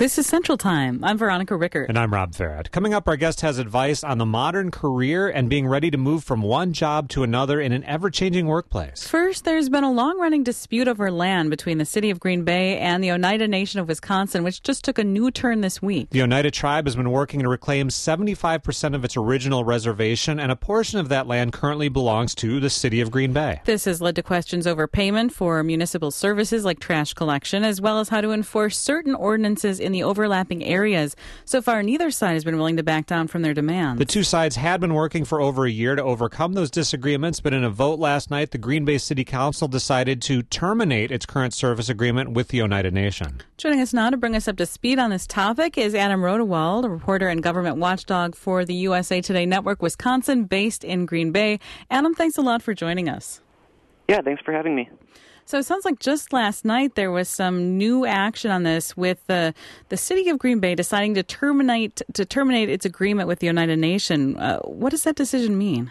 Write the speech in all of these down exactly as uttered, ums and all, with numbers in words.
This is Central Time. I'm Veronica Rickert. And I'm Rob Farad. Coming up, our guest has advice on the modern career and being ready to move from one job to another in an ever-changing workplace. First, there's been a long-running dispute over land between the city of Green Bay and the Oneida Nation of Wisconsin, which just took a new turn this week. The Oneida tribe has been working to reclaim seventy-five percent of its original reservation, and a portion of that land currently belongs to the city of Green Bay. This has led to questions over payment for municipal services like trash collection, as well as how to enforce certain ordinances in the overlapping areas. So far, neither side has been willing to back down from their demands. The two sides had been working for over a year to overcome those disagreements, but in a vote last night, the Green Bay City Council decided to terminate its current service agreement with the Oneida Nation. Joining us now to bring us up to speed on this topic is Adam Rodewald, a reporter and government watchdog for the U S A Today Network Wisconsin, based in Green Bay. Adam, thanks a lot for joining us. Yeah, thanks for having me. So it sounds like just last night there was some new action on this, with the the city of Green Bay deciding to terminate to terminate its agreement with the Oneida Nation. Uh, what does that decision mean?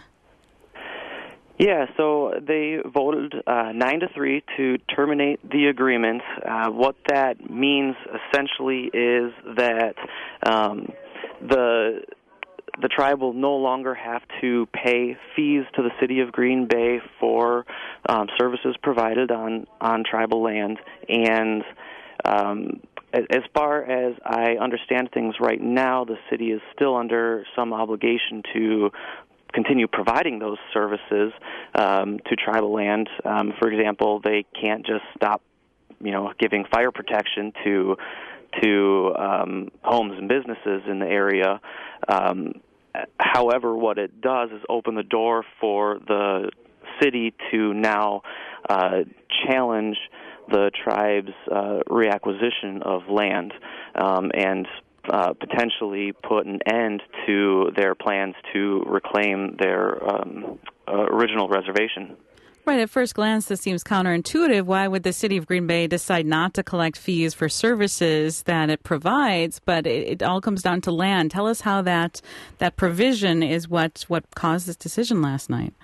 Yeah, so they voted uh, nine to three to terminate the agreement. Uh, what that means essentially is that um, the the tribe will no longer have to pay fees to the city of Green Bay for um, services provided on, on tribal land. And um, as far as I understand things right now, the city is still under some obligation to continue providing those services um, to tribal land. Um, for example, they can't just stop, you know, giving fire protection to to um, homes and businesses in the area. Um, however, what it does is open the door for the city to now uh, challenge the tribe's uh, reacquisition of land um, and uh, potentially put an end to their plans to reclaim their um, uh, original reservation. Right, at first glance, this seems counterintuitive. Why would the city of Green Bay decide not to collect fees for services that it provides? But it, it all comes down to land. Tell us how that that provision is what, what caused this decision last night.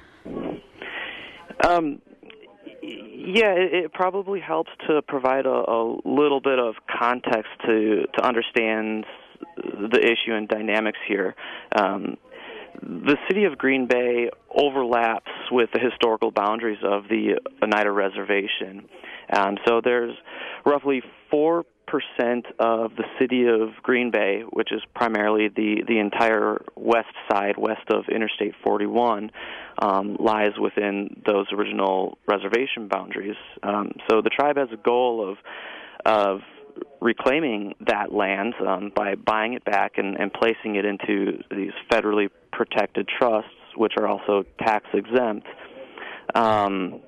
Um, yeah, it, it probably helps to provide a, a little bit of context to, to understand the issue and dynamics here. Um, The city of Green Bay overlaps with the historical boundaries of the Oneida Reservation. Um, so there's roughly four percent of the city of Green Bay, which is primarily the, the entire west side, west of Interstate forty-one, um, lies within those original reservation boundaries. Um, so the tribe has a goal of of reclaiming that land um, by buying it back and, and placing it into these federally protected trusts, which are also tax exempt. Um,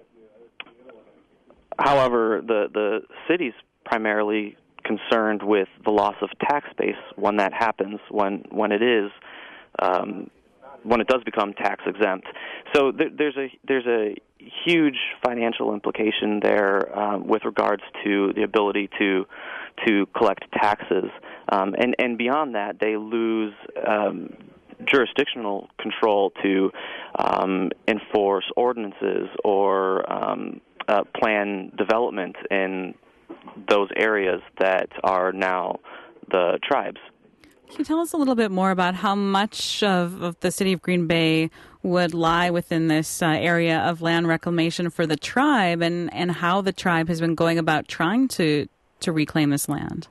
however, the, the city's primarily concerned with the loss of tax base when that happens, when when it is um, when it does become tax exempt. So th- there's a there's a huge financial implication there um, with regards to the ability to to collect taxes, um, and and beyond that, they lose um, jurisdictional control to um, enforce ordinances or um, uh, plan development in those areas that are now the tribes. Can you tell us a little bit more about how much of, of the city of Green Bay would lie within this uh, area of land reclamation for the tribe, and, and how the tribe has been going about trying to, to reclaim this land?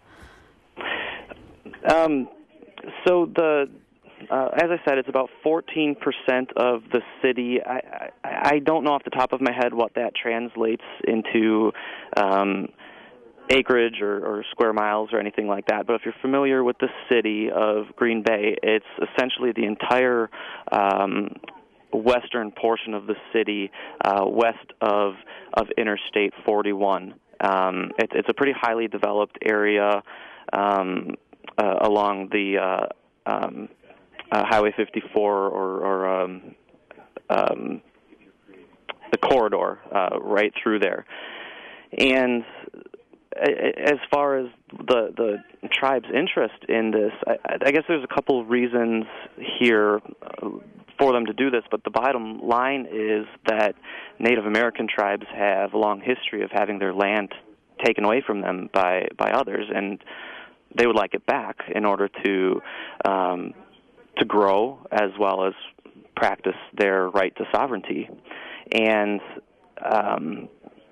Um, so the uh, as I said, it's about fourteen percent of the city. I, I, I don't know off the top of my head what that translates into um, acreage or, or square miles or anything like that, but if you're familiar with the city of Green Bay, it's essentially the entire um, western portion of the city uh, west of of Interstate forty-one. Um, it, it's a pretty highly developed area um, uh, along the uh, um, uh, Highway fifty-four or, or um, um, the corridor uh, right through there. And as far as the the tribe's interest in this, I, I guess there's a couple of reasons here for them to do this, but the bottom line is that Native American tribes have a long history of having their land taken away from them by, by others, and they would like it back in order to um, to grow as well as practice their right to sovereignty. And um,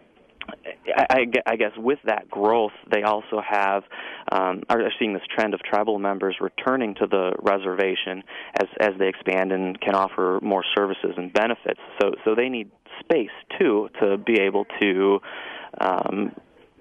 I, I guess with that growth, they also have um, are seeing this trend of tribal members returning to the reservation as as they expand and can offer more services and benefits. So so they need space too to be able to um,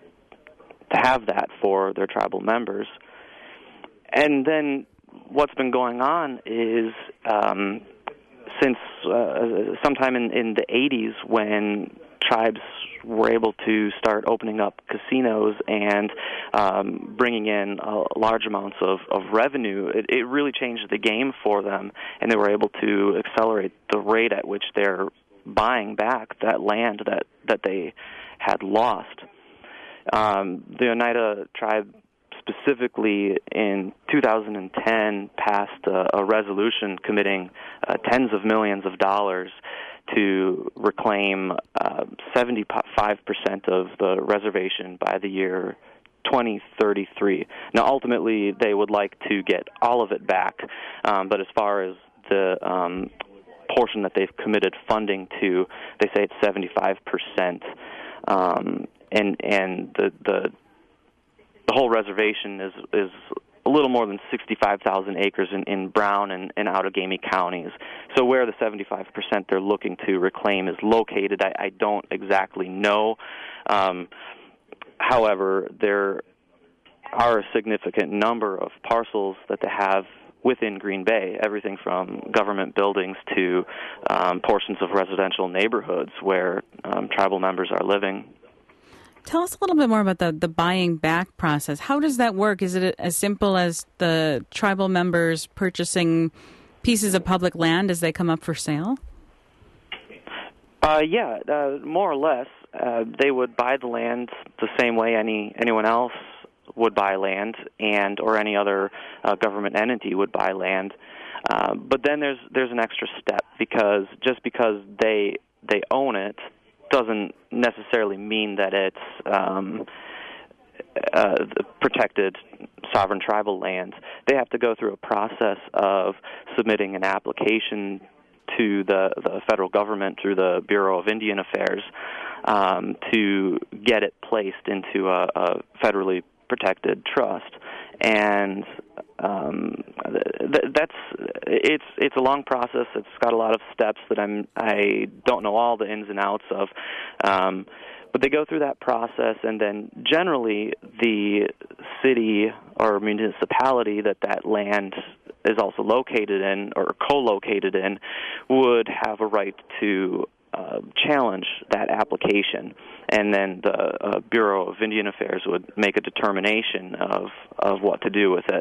to have that for their tribal members. And then what's been going on is um, since uh, sometime in, in the eighties, when tribes were able to start opening up casinos and um, bringing in uh, large amounts of, of revenue, it, it really changed the game for them, and they were able to accelerate the rate at which they're buying back that land that, that they had lost. Um, the Oneida tribe specifically in two thousand ten passed a, a resolution committing uh, tens of millions of dollars to reclaim uh, seventy-five percent of the reservation by the year twenty thirty-three. Now, ultimately, they would like to get all of it back, um, but as far as the um, portion that they've committed funding to, they say it's seventy-five percent, um, and and the the the whole reservation is is a little more than sixty-five thousand acres in, in Brown and, and Outagamie counties. So where the seventy-five percent they're looking to reclaim is located, I, I don't exactly know. Um, however, there are a significant number of parcels that they have within Green Bay, everything from government buildings to um, portions of residential neighborhoods where um, tribal members are living. Tell us a little bit more about the, the buying back process. How does that work? Is it as simple as the tribal members purchasing pieces of public land as they come up for sale? Uh, yeah, uh, more or less. Uh, they would buy the land the same way any anyone else would buy land, and or any other uh, government entity would buy land. Uh, but then there's there's an extra step, because just because they they own it doesn't necessarily mean that it's um, uh, protected sovereign tribal land. They have to go through a process of submitting an application to the, the federal government through the Bureau of Indian Affairs um, to get it placed into a, a federally protected trust. And um, th- that's it's it's a long process. It's got a lot of steps that I'm I don't know all the ins and outs of, um, but they go through that process, and then generally the city or municipality that that land is also located in or co-located in would have a right to Uh, challenge that application, and then the uh, Bureau of Indian Affairs would make a determination of, of what to do with it.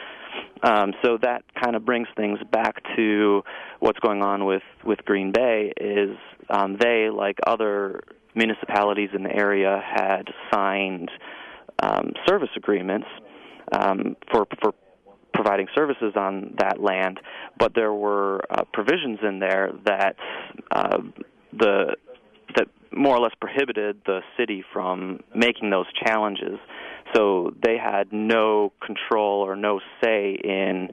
Um, so that kind of brings things back to what's going on with, with Green Bay is um, they, like other municipalities in the area, had signed um, service agreements um, for for providing services on that land, but there were uh, provisions in there that uh, the that more or less prohibited the city from making those challenges. So they had no control or no say in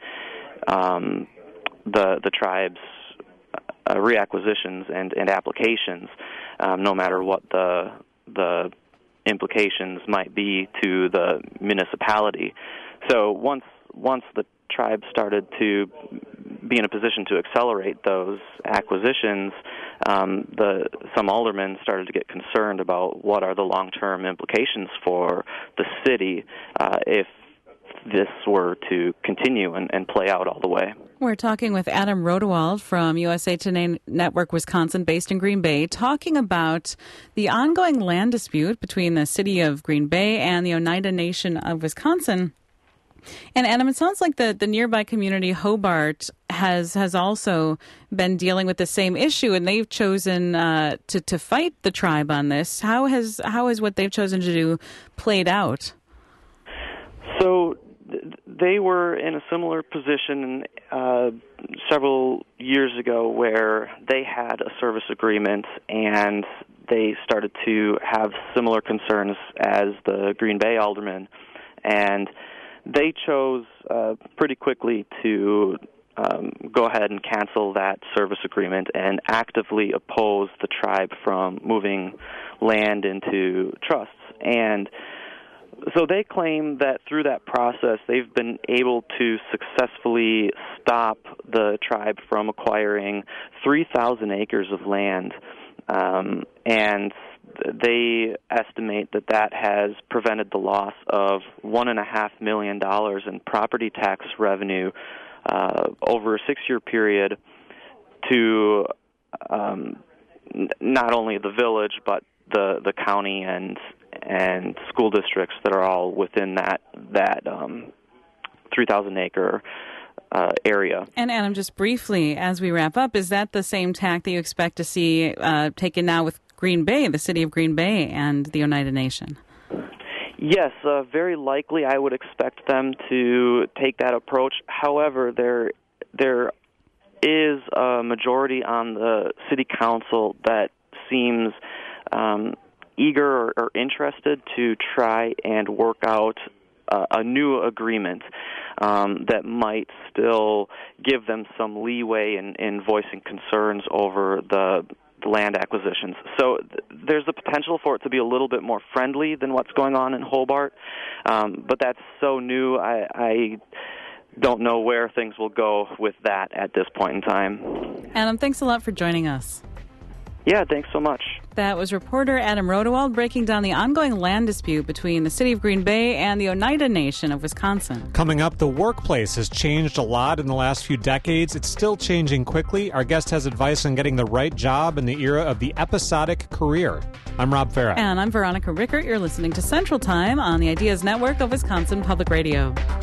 um, the the tribe's uh, reacquisitions and, and applications, um, no matter what the the implications might be to the municipality. So once once the tribe started to be in a position to accelerate those acquisitions, um, the some aldermen started to get concerned about what are the long-term implications for the city uh, if this were to continue and, and play out all the way. We're talking with Adam Rodewald from U S A Today Network Wisconsin, based in Green Bay, talking about the ongoing land dispute between the city of Green Bay and the Oneida Nation of Wisconsin. And Adam, it sounds like the, the nearby community, Hobart, has has also been dealing with the same issue, and they've chosen uh, to to fight the tribe on this. How has how has what they've chosen to do played out? So th- they were in a similar position uh, several years ago, where they had a service agreement and they started to have similar concerns as the Green Bay aldermen, and they chose uh, pretty quickly to um, go ahead and cancel that service agreement and actively oppose the tribe from moving land into trusts. And so they claim that through that process, they've been able to successfully stop the tribe from acquiring three thousand acres of land, um, and they estimate that that has prevented the loss of one and a half million dollars in property tax revenue uh, over a six-year period to um, n- not only the village but the the county and and school districts that are all within that that um, three thousand acre uh, area. And Adam, just briefly, as we wrap up, is that the same tack that you expect to see uh, taken now with Green Bay, the city of Green Bay, and the Oneida Nation? Yes, uh, very likely I would expect them to take that approach. However, there there is a majority on the city council that seems um, eager or, or interested to try and work out uh, a new agreement um, that might still give them some leeway in, in voicing concerns over the land acquisitions. So th- there's the potential for it to be a little bit more friendly than what's going on in Hobart, um, but that's so new, I, I don't know where things will go with that at this point in time. Adam, thanks a lot for joining us. Yeah, thanks so much. That was reporter Adam Rodewald breaking down the ongoing land dispute between the city of Green Bay and the Oneida Nation of Wisconsin. Coming up, the workplace has changed a lot in the last few decades. It's still changing quickly. Our guest has advice on getting the right job in the era of the episodic career. I'm Rob Farah. And I'm Veronica Rickert. You're listening to Central Time on the Ideas Network of Wisconsin Public Radio.